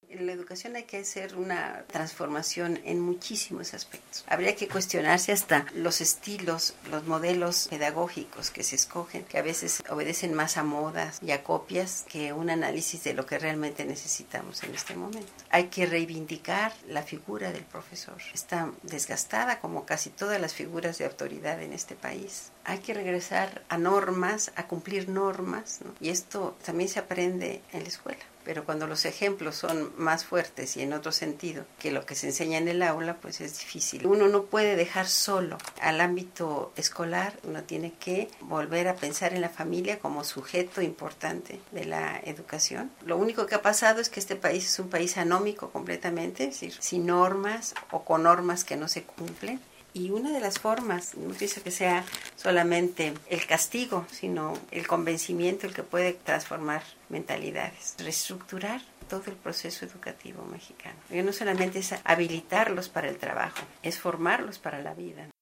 En la educación hay que hacer una transformación en muchísimos aspectos. Habría que cuestionarse hasta los estilos, los modelos pedagógicos que se escogen, que a veces obedecen más a modas y a copias que un análisis de lo que realmente necesitamos en este momento. Hay que reivindicar la figura del profesor. Está desgastada como casi todas las figuras de autoridad en este país. Hay que regresar a normas, a cumplir normas, ¿no? Y esto también se aprende en la escuela. Pero cuando los ejemplos son más fuertes y en otro sentido que lo que se enseña en el aula, pues es difícil. Uno no puede dejar solo al ámbito escolar, uno tiene que volver a pensar en la familia como sujeto importante de la educación. Lo único que ha pasado es que este país es un país anómico completamente, es decir, sin normas o con normas que no se cumplen. Y una de las formas, no pienso que sea solamente el castigo, sino el convencimiento el que puede transformar mentalidades, reestructurar todo el proceso educativo mexicano. Y no solamente es habilitarlos para el trabajo, es formarlos para la vida.